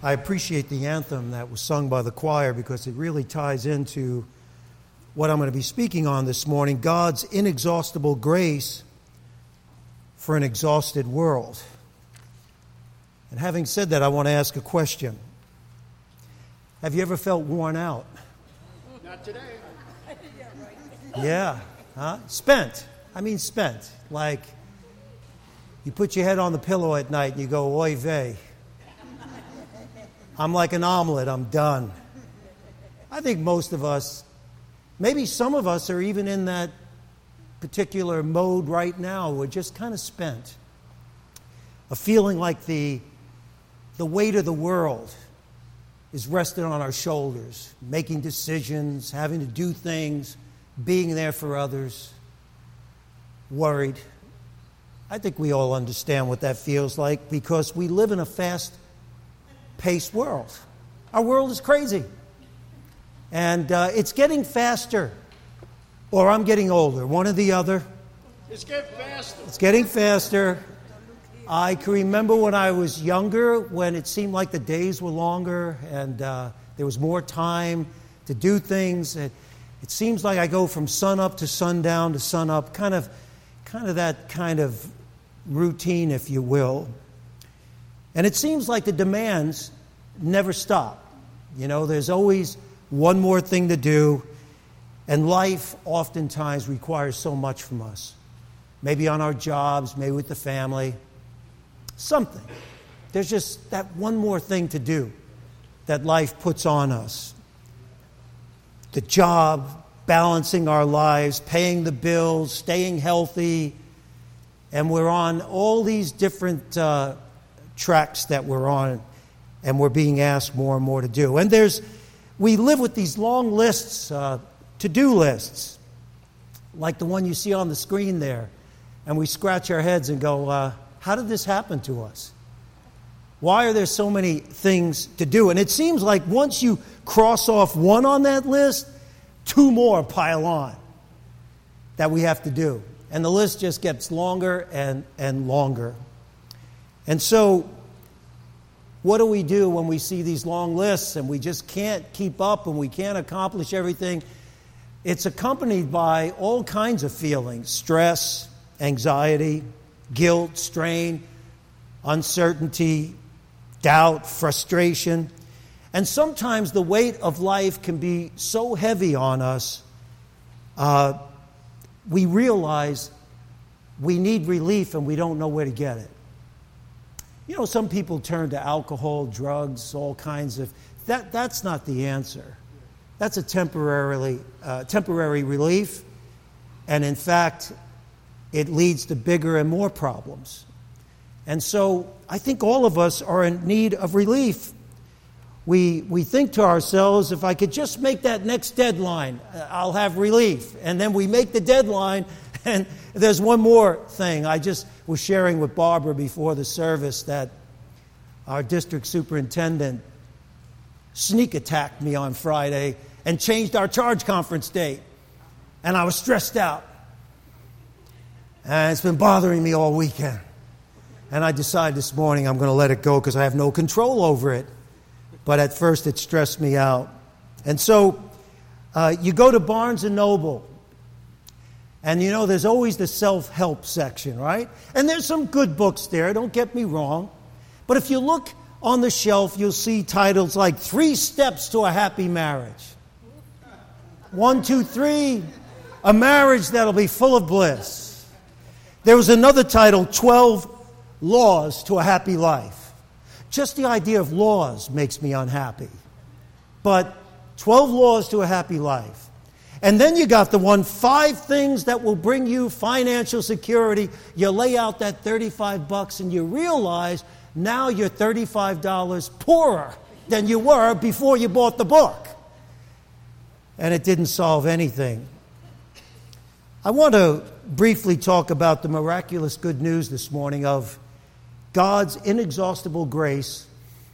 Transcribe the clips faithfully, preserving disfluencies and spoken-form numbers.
I appreciate the anthem that was sung by the choir because it really ties into what I'm going to be speaking on this morning, God's inexhaustible grace for an exhausted world. And having said that, I want to ask a question. Have you ever felt worn out? Not today. Yeah, huh? Spent. I mean spent. Like, you put your head on the pillow at night and you go, oy vey. I'm like an omelet, I'm done. I think most of us, maybe some of us are even in that particular mode right now. We're just kind of spent. A feeling like the, the weight of the world is resting on our shoulders, making decisions, having to do things, being there for others, worried. I think we all understand what that feels like because we live in a fast-paced world. Our world is crazy. And uh, it's getting faster. Or I'm getting older, one or the other. It's getting faster. It's getting faster. I can remember when I was younger, when it seemed like the days were longer and uh, there was more time to do things. It, it seems like I go from sun up to sundown to sun up, kind of, kind of that kind of routine, if you will. And it seems like the demands never stop. You know, there's always one more thing to do, and life oftentimes requires so much from us. Maybe on our jobs, maybe with the family. Something. There's just that one more thing to do that life puts on us. The job, balancing our lives, paying the bills, staying healthy, and we're on all these different uh, tracks that we're on, and we're being asked more and more to do. And there's, we live with these long lists, uh, to-do lists, like the one you see on the screen there, and we scratch our heads and go, uh, how did this happen to us? Why are there so many things to do? And it seems like once you cross off one on that list, two more pile on that we have to do. And the list just gets longer and, and longer. And so, what do we do when we see these long lists and we just can't keep up and we can't accomplish everything? It's accompanied by all kinds of feelings: stress, anxiety, guilt, strain, uncertainty, doubt, frustration. And sometimes the weight of life can be so heavy on us, uh, we realize we need relief and we don't know where to get it. You know, some people turn to alcohol, drugs, all kinds of... That, that's not the answer. That's a temporarily, uh, temporary relief. And in fact, it leads to bigger and more problems. And so I think all of us are in need of relief. We we think to ourselves, if I could just make that next deadline, I'll have relief. And then we make the deadline, and there's one more thing. I just was sharing with Barbara before the service that our district superintendent sneak attacked me on Friday and changed our charge conference date. And I was stressed out. And it's been bothering me all weekend. And I decided this morning I'm going to let it go because I have no control over it. But at first it stressed me out. And so uh, you go to Barnes and Noble. And you know, there's always the self-help section, right? And there's some good books there, don't get me wrong. But if you look on the shelf, you'll see titles like Three Steps to a Happy Marriage. One, two, three, a marriage that'll be full of bliss. There was another title, twelve Laws to a Happy Life. Just the idea of laws makes me unhappy. But twelve Laws to a Happy Life. And then you got the one, Five Things That Will Bring You Financial Security. You lay out that thirty-five bucks and you realize now you're thirty-five dollars poorer than you were before you bought the book. And it didn't solve anything. I want to briefly talk about the miraculous good news this morning of God's inexhaustible grace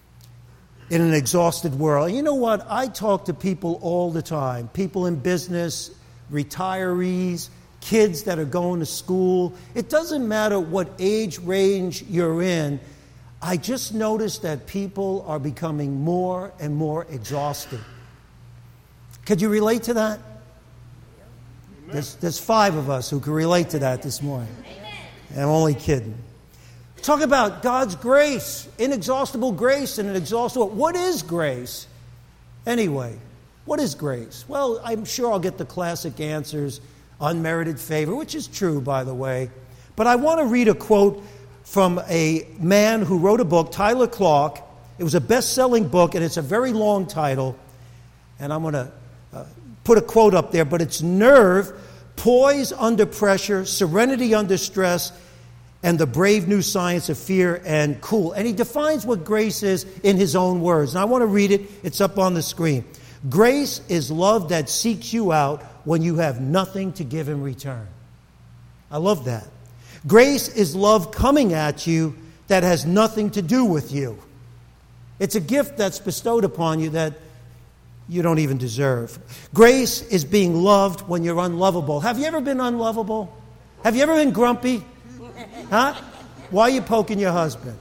in an exhausted world. You know what? I talk to people all the time, people in business, retirees, kids that are going to school. It doesn't matter what age range you're in. I just noticed that people are becoming more and more exhausted. Could you relate to that? There's, there's five of us who can relate to that this morning. And I'm only kidding. Talk about God's grace, inexhaustible grace and an exhaustible... What is grace? Anyway, what is grace? Well, I'm sure I'll get the classic answers, unmerited favor, which is true, by the way. But I want to read a quote from a man who wrote a book, Tyler Clark. It was a best-selling book, and it's a very long title. And I'm going to uh, put a quote up there, but it's nerve, poise under pressure, serenity under stress, and the brave new science of fear and cool. And he defines what grace is in his own words. And I want to read it. It's up on the screen. Grace is love that seeks you out when you have nothing to give in return. I love that. Grace is love coming at you that has nothing to do with you. It's a gift that's bestowed upon you that you don't even deserve. Grace is being loved when you're unlovable. Have you ever been unlovable? Have you ever been grumpy? Huh? Why are you poking your husband?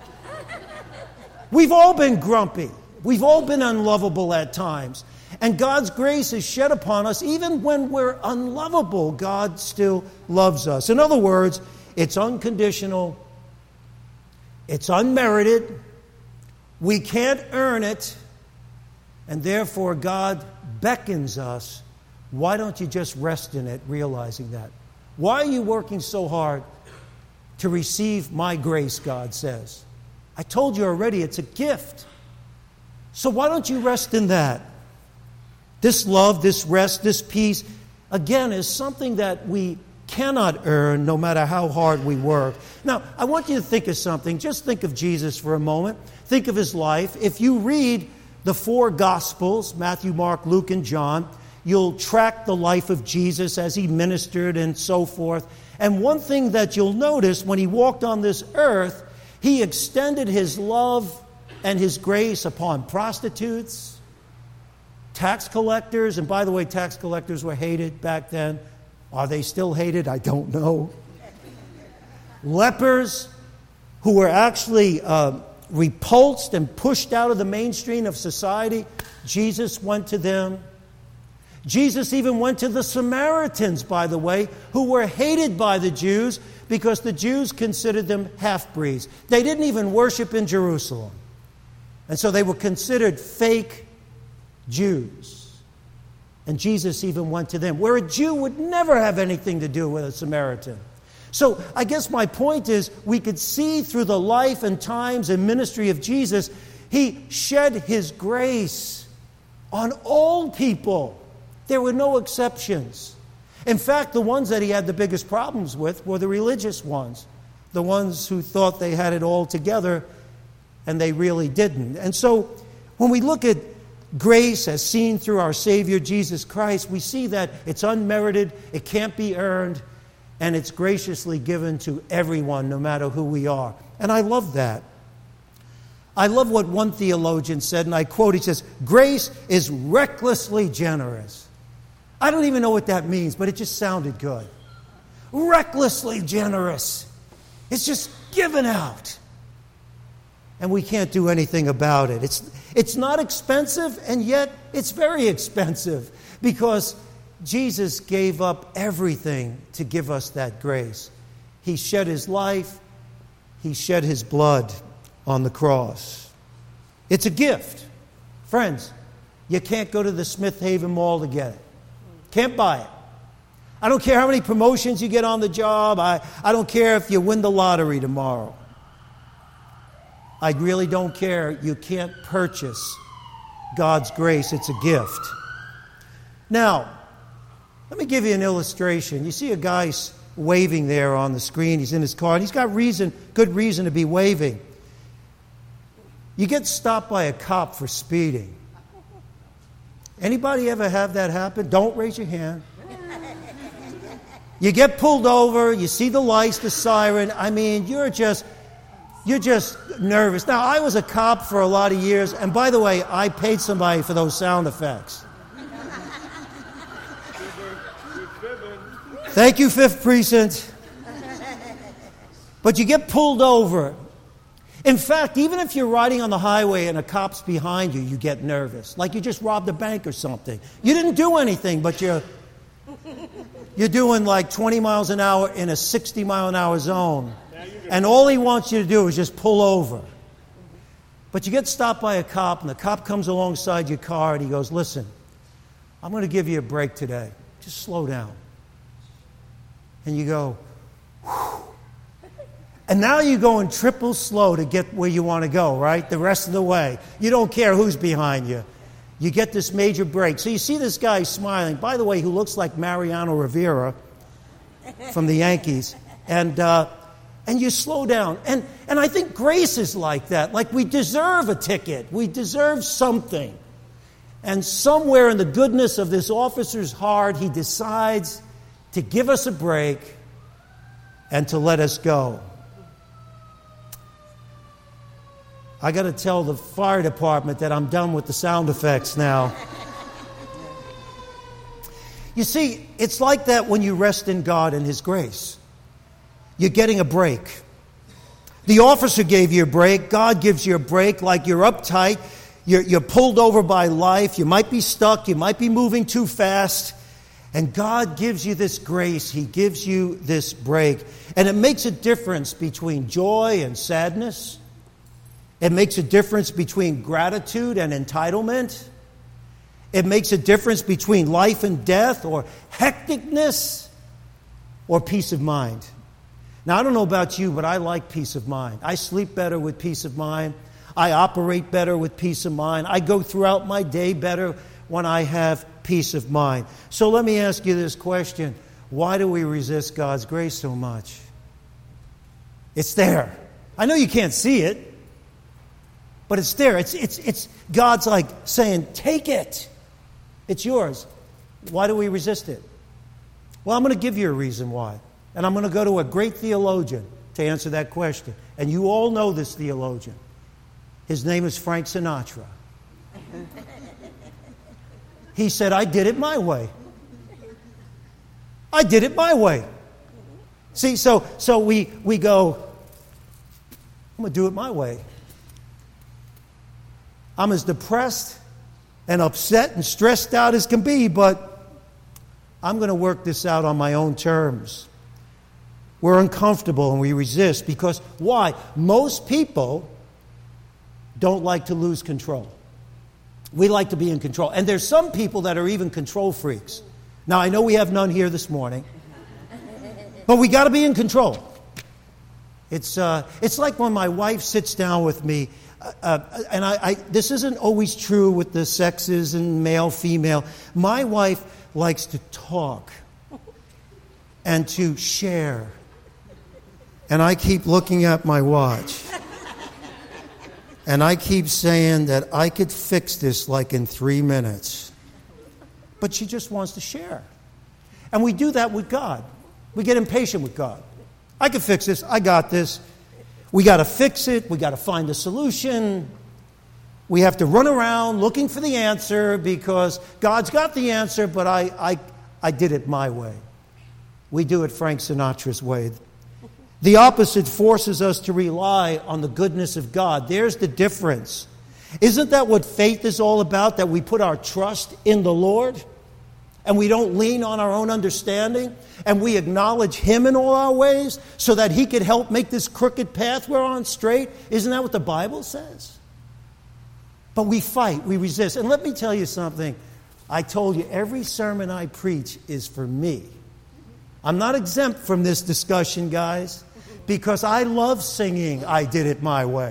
We've all been grumpy. We've all been unlovable at times. And God's grace is shed upon us. Even when we're unlovable, God still loves us. In other words, it's unconditional. It's unmerited. We can't earn it. And therefore, God beckons us. Why don't you just rest in it, realizing that? Why are you working so hard to receive my grace, God says? I told you already, it's a gift. So why don't you rest in that? This love, this rest, this peace, again, is something that we cannot earn no matter how hard we work. Now, I want you to think of something. Just think of Jesus for a moment. Think of his life. If you read the four Gospels, Matthew, Mark, Luke, and John, you'll track the life of Jesus as he ministered and so forth. And one thing that you'll notice when he walked on this earth, he extended his love and his grace upon prostitutes, tax collectors. And by the way, tax collectors were hated back then. Are they still hated? I don't know. Lepers who were actually uh, repulsed and pushed out of the mainstream of society. Jesus went to them. Jesus even went to the Samaritans, by the way, who were hated by the Jews because the Jews considered them half-breeds. They didn't even worship in Jerusalem. And so they were considered fake Jews. And Jesus even went to them, where a Jew would never have anything to do with a Samaritan. So I guess my point is we could see through the life and times and ministry of Jesus, he shed his grace on all people. There were no exceptions. In fact, the ones that he had the biggest problems with were the religious ones, the ones who thought they had it all together, and they really didn't. And so when we look at grace as seen through our Savior Jesus Christ, we see that it's unmerited, it can't be earned, and it's graciously given to everyone, no matter who we are. And I love that. I love what one theologian said, and I quote, he says, "Grace is recklessly generous." I don't even know what that means, but it just sounded good. Recklessly generous. It's just given out. And we can't do anything about it. It's, it's not expensive, and yet it's very expensive because Jesus gave up everything to give us that grace. He shed his life. He shed his blood on the cross. It's a gift. Friends, you can't go to the Smith Haven Mall to get it. Can't buy it. I don't care how many promotions you get on the job. I, I don't care if you win the lottery tomorrow. I really don't care. You can't purchase God's grace. It's a gift. Now, let me give you an illustration. You see a guy waving there on the screen. He's in his car, and he's got reason, good reason to be waving. You get stopped by a cop for speeding. Anybody ever have that happen? Don't raise your hand. You get pulled over, you see the lights, the siren. I mean, you're just, you're just nervous. Now, I was a cop for a lot of years, and by the way, I paid somebody for those sound effects. Thank you, Fifth Precinct. But you get pulled over. In fact, even if you're riding on the highway and a cop's behind you, you get nervous. Like you just robbed a bank or something. You didn't do anything, but you're, you're doing like twenty miles an hour in a sixty mile an hour zone. And all he wants you to do is just pull over. But you get stopped by a cop, and the cop comes alongside your car, and he goes, listen, I'm going to give you a break today. Just slow down. And you go, whew. And now you're going triple slow to get where you want to go, right? The rest of the way. You don't care who's behind you. You get this major break. So you see this guy smiling, by the way, who looks like Mariano Rivera from the Yankees. And uh, and you slow down. And, and I think grace is like that. Like we deserve a ticket. We deserve something. And somewhere in the goodness of this officer's heart, he decides to give us a break and to let us go. I got to tell the fire department that I'm done with the sound effects now. You see, it's like that when you rest in God and His grace. You're getting a break. The officer gave you a break. God gives you a break like you're uptight. You're, you're pulled over by life. You might be stuck. You might be moving too fast. And God gives you this grace. He gives you this break. And it makes a difference between joy and sadness. It makes a difference between gratitude and entitlement. It makes a difference between life and death, or hecticness, or peace of mind. Now, I don't know about you, but I like peace of mind. I sleep better with peace of mind. I operate better with peace of mind. I go throughout my day better when I have peace of mind. So let me ask you this question. Why do we resist God's grace so much? It's there. I know you can't see it. But it's there. It's, it's, it's God's like saying, take it. It's yours. Why do we resist it? Well, I'm going to give you a reason why. And I'm going to go to a great theologian to answer that question. And you all know this theologian. His name is Frank Sinatra. He said, I did it my way. I did it my way. See, so, so we, we go, I'm going to do it my way. I'm as depressed and upset and stressed out as can be, but I'm going to work this out on my own terms. We're uncomfortable and we resist because why? Most people don't like to lose control. We like to be in control. And there's some people that are even control freaks. Now, I know we have none here this morning, but we got to be in control. It's uh, it's like when my wife sits down with me. Uh, and I, I, this isn't always true with the sexes and male, female. My wife likes to talk and to share. And I keep looking at my watch. And I keep saying that I could fix this like in three minutes. But she just wants to share. And we do that with God. We get impatient with God. I can fix this. I got this. We got to fix it. We got to find a solution. We have to run around looking for the answer because God's got the answer, but I, I, I did it my way. We do it Frank Sinatra's way. The opposite forces us to rely on the goodness of God. There's the difference. Isn't that what faith is all about? That we put our trust in the Lord? And we don't lean on our own understanding, and we acknowledge Him in all our ways so that He could help make this crooked path we're on straight. Isn't that what the Bible says? But we fight, we resist. And let me tell you something. I told you, every sermon I preach is for me. I'm not exempt from this discussion, guys, because I love singing I Did It My Way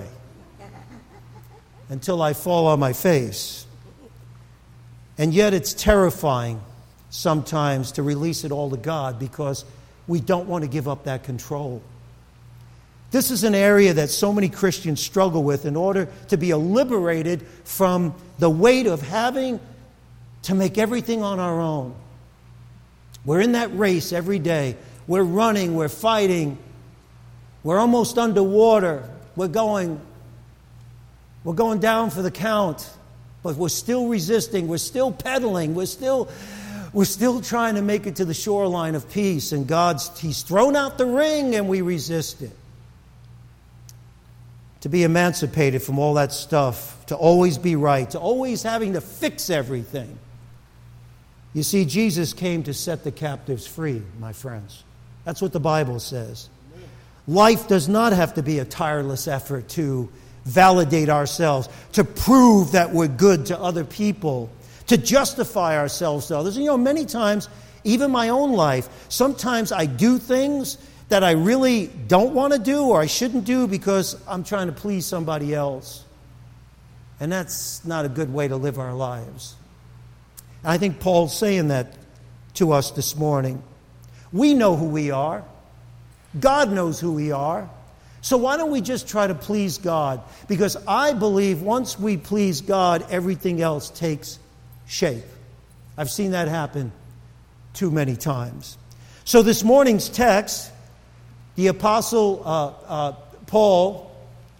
until I fall on my face. And yet it's terrifying sometimes to release it all to God because we don't want to give up that control. This is an area that so many Christians struggle with in order to be liberated from the weight of having to make everything on our own. We're in that race every day. We're running, we're fighting, we're almost underwater. We're going, we're going down for the count, but we're still resisting, we're still pedaling, we're still We're still trying to make it to the shoreline of peace, and God's He's thrown out the ring and we resist it. to be emancipated from all that stuff, to always be right, to always having to fix everything. You see, Jesus came to set the captives free, my friends. That's what the Bible says. Life does not have to be a tireless effort to validate ourselves, to prove that we're good to other people, to justify ourselves to others. And, you know, many times, even my own life, sometimes I do things that I really don't want to do or I shouldn't do because I'm trying to please somebody else. And that's not a good way to live our lives. And I think Paul's saying that to us this morning. We know who we are. God knows who we are. So why don't we just try to please God? Because I believe once we please God, everything else takes shape. I've seen that happen too many times. So this morning's text, the Apostle uh, uh, Paul,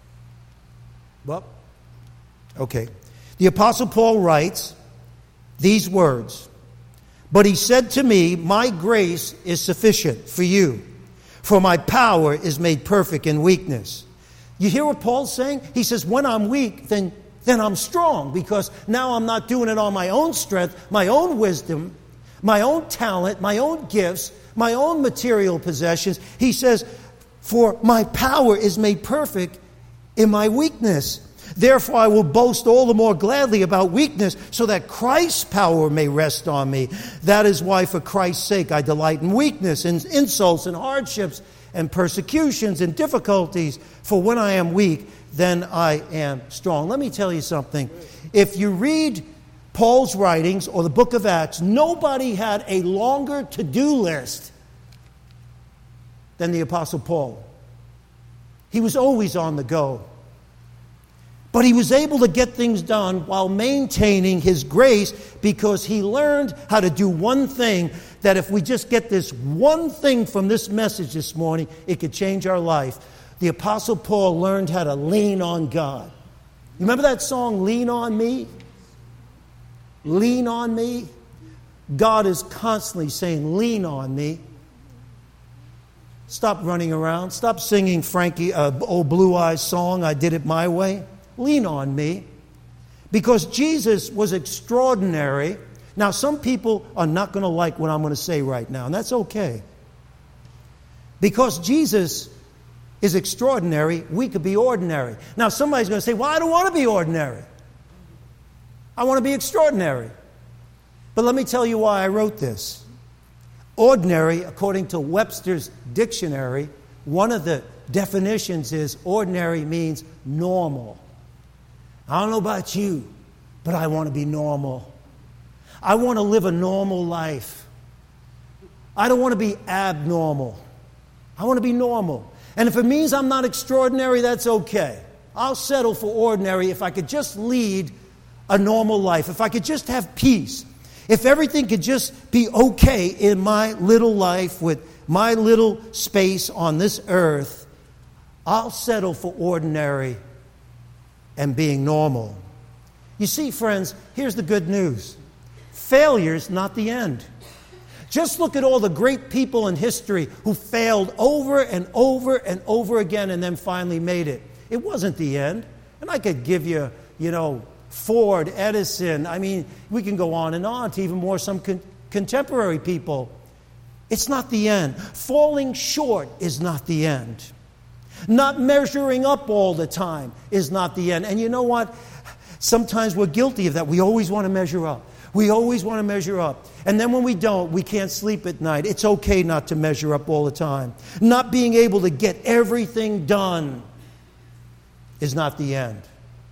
well, okay. The Apostle Paul writes these words, "But he said to me, my grace is sufficient for you, for my power is made perfect in weakness." You hear what Paul's saying? He says, when I'm weak, then, then I'm strong, because now I'm not doing it on my own strength, my own wisdom, my own talent, my own gifts, my own material possessions. He says, for my power is made perfect in my weakness. Therefore I will boast all the more gladly about weakness, so that Christ's power may rest on me. That is why for Christ's sake I delight in weakness, in insults and hardships and persecutions and difficulties. For when I am weak, then I am strong. Let me tell you something. If you read Paul's writings or the book of Acts, nobody had a longer to-do list than the Apostle Paul. He was always on the go. But he was able to get things done while maintaining his grace, because he learned how to do one thing that if we just get this one thing from this message this morning, it could change our life. The Apostle Paul learned how to lean on God. You remember that song, Lean on Me? Lean on me. God is constantly saying, lean on me. Stop running around. Stop singing Frankie, uh, old Blue Eyes song, I Did It My Way. Lean on me. Because Jesus was extraordinary. Now, some people are not going to like what I'm going to say right now, and that's okay. Because Jesus is extraordinary, we could be ordinary. Now, somebody's going to say, well, I don't want to be ordinary. I want to be extraordinary. But let me tell you why I wrote this. Ordinary, according to Webster's dictionary, one of the definitions is ordinary means normal. I don't know about you, but I want to be normal. I want to live a normal life. I don't want to be abnormal. I want to be normal. And if it means I'm not extraordinary, that's okay. I'll settle for ordinary if I could just lead a normal life, if I could just have peace, if everything could just be okay in my little life with my little space on this earth, I'll settle for ordinary and being normal. You see, friends, here's the good news. Failure's not the end. Just look at all the great people in history who failed over and over and over again and then finally made it. It wasn't the end. And I could give you, you know, Ford, Edison. I mean, we can go on and on to even more some con- contemporary people. It's not the end. Falling short is not the end. Not measuring up all the time is not the end. And you know what? Sometimes we're guilty of that. We always want to measure up. We always want to measure up. And then when we don't, we can't sleep at night. It's okay not to measure up all the time. Not being able to get everything done is not the end.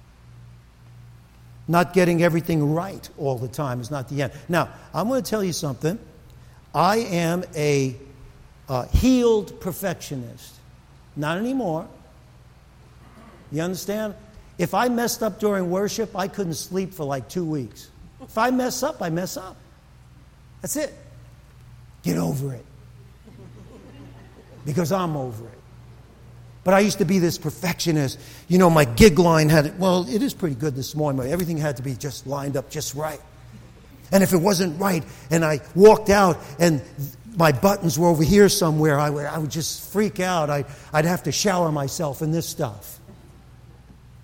Not getting everything right all the time is not the end. Now, I'm going to tell you something. I am a uh, healed perfectionist. Not anymore. You understand? If I messed up during worship, I couldn't sleep for like two weeks. If I mess up, I mess up. That's it. Get over it. Because I'm over it. But I used to be this perfectionist. You know, my gig line had, well, it is pretty good this morning, but everything had to be just lined up just right. And if it wasn't right, and I walked out and my buttons were over here somewhere, I would, I would just freak out. I, I'd have to shower myself in this stuff.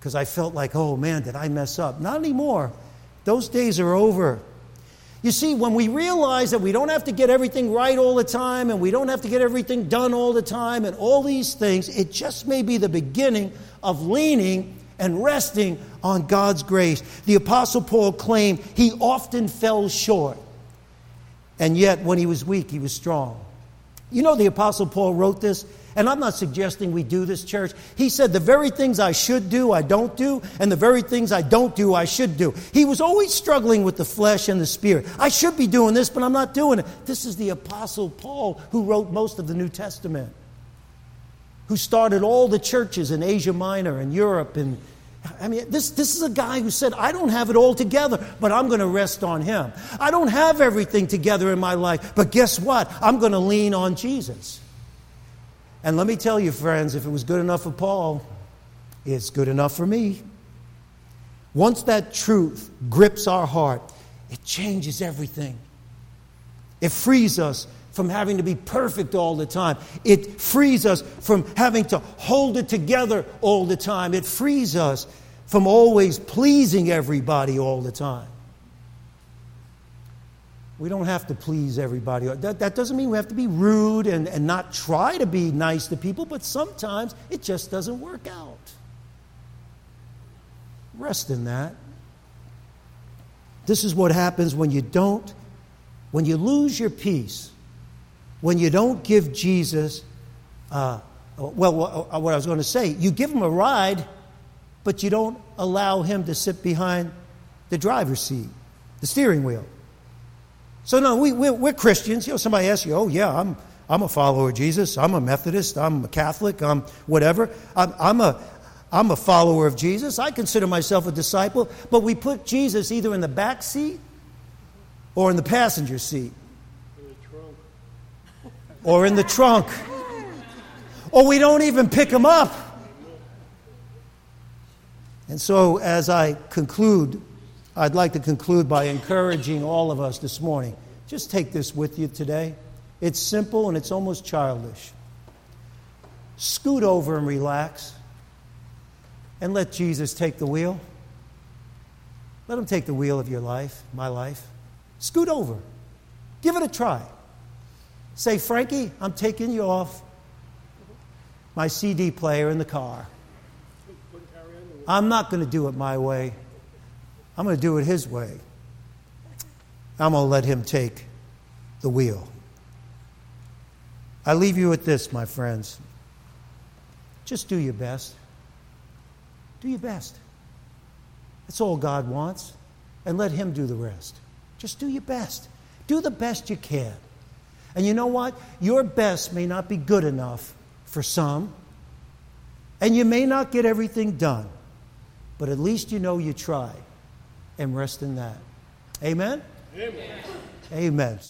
because I felt like, oh man, did I mess up? Not anymore. Those days are over. You see, when we realize that we don't have to get everything right all the time and we don't have to get everything done all the time and all these things, it just may be the beginning of leaning and resting on God's grace. The Apostle Paul claimed he often fell short, and yet when he was weak, he was strong. You know, the Apostle Paul wrote this, and I'm not suggesting we do this, church. He said, the very things I should do, I don't do, and the very things I don't do, I should do. He was always struggling with the flesh and the spirit. I should be doing this, but I'm not doing it. This is the Apostle Paul who wrote most of the New Testament, who started all the churches in Asia Minor and Europe. And I mean, this, this is a guy who said, I don't have it all together, but I'm going to rest on him. I don't have everything together in my life, but guess what? I'm going to lean on Jesus. And let me tell you, friends, if it was good enough for Paul, it's good enough for me. Once that truth grips our heart, it changes everything. It frees us from having to be perfect all the time. It frees us from having to hold it together all the time. It frees us from always pleasing everybody all the time. We don't have to please everybody. That, that doesn't mean we have to be rude and, and not try to be nice to people, but sometimes it just doesn't work out. Rest in that. This is what happens when you don't, when you lose your peace, when you don't give Jesus, uh, well, what I was going to say, you give him a ride, but you don't allow him to sit behind the driver's seat, the steering wheel. So no, we, we're, we're Christians. You know, somebody asks you, oh yeah, I'm I'm a follower of Jesus. I'm a Methodist. I'm a Catholic. I'm whatever. I'm, I'm a I'm a follower of Jesus. I consider myself a disciple. But we put Jesus either in the back seat or in the passenger seat. In the trunk. Or in the trunk. Or we don't even pick him up. And so as I conclude, I'd like to conclude by encouraging all of us this morning. Just take this with you today. It's simple and it's almost childish. Scoot over and relax and let Jesus take the wheel. Let him take the wheel of your life, my life. Scoot over. Give it a try. Say, Frankie, I'm taking you off my C D player in the car. I'm not going to do it my way. I'm going to do it his way. I'm going to let him take the wheel. I leave you with this, my friends. Just do your best. Do your best. That's all God wants. And let him do the rest. Just do your best. Do the best you can. And you know what? Your best may not be good enough for some. And you may not get everything done. But at least you know you tried. And rest in that. Amen? Amen. Amen.